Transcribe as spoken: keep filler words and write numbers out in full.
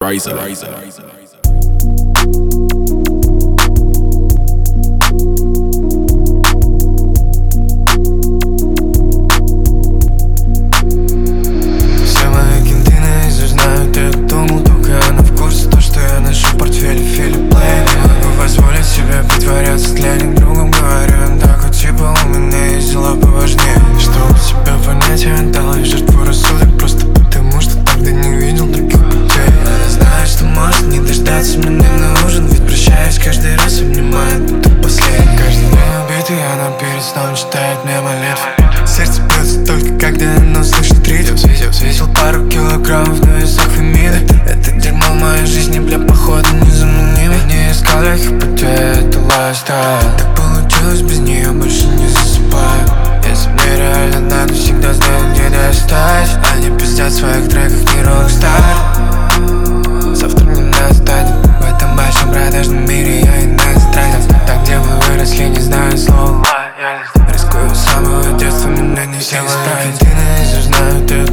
Razor. Razor. Притворяться для них другом, говорю, так вот типа у меня есть дела поважнее. Чтоб тебя понять, я отдал и жертву рассудок, просто потому что тогда не видел других путей. Она знает, что может не дождаться, мне не нужен, ведь прощаясь каждый раз обнимает, будто последний. Каждый день убитый, она перед сном читает мне молитвы. Сердце бьется только когда оно слышит ритм. Я взвесил пару килограммов на весах Фемида. Это дерьмо в моей жизни, бля, походу незаменимо. Я не искал легких путей, это лайфстайл. Так получилось, без нее больше не засыпаю. Если мне реально надо, всегда знаю, где достать. Они пиздят в своих треках, не рокстар. Завтра не настанет. В этом большом продажном мире я иностранец. Так, где мы выросли, не знаю слова. Рискую с самого детства, меня не все знают. Я знаю, ты